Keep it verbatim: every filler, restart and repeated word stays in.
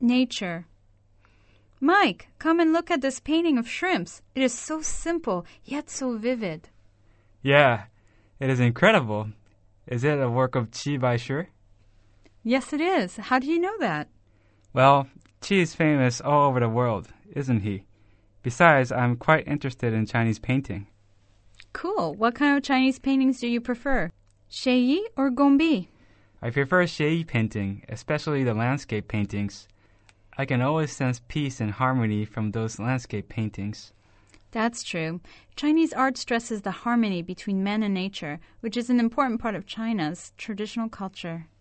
nature. Mike, come and look at this painting of shrimps. It is so simple, yet so vivid. Yeah, it is incredible. Is it a work of Qi by sure? Yes, it is. How do you know that? Well, Qi is famous all over the world, isn't he? Besides, I'm quite interested in Chinese painting. Cool. What kind of Chinese paintings do you prefer? Xie or Gongbi? I prefer Xie painting, especially the landscape paintings. I can always sense peace and harmony from those landscape paintings. That's true. Chinese art stresses the harmony between man and nature, which is an important part of China's traditional culture.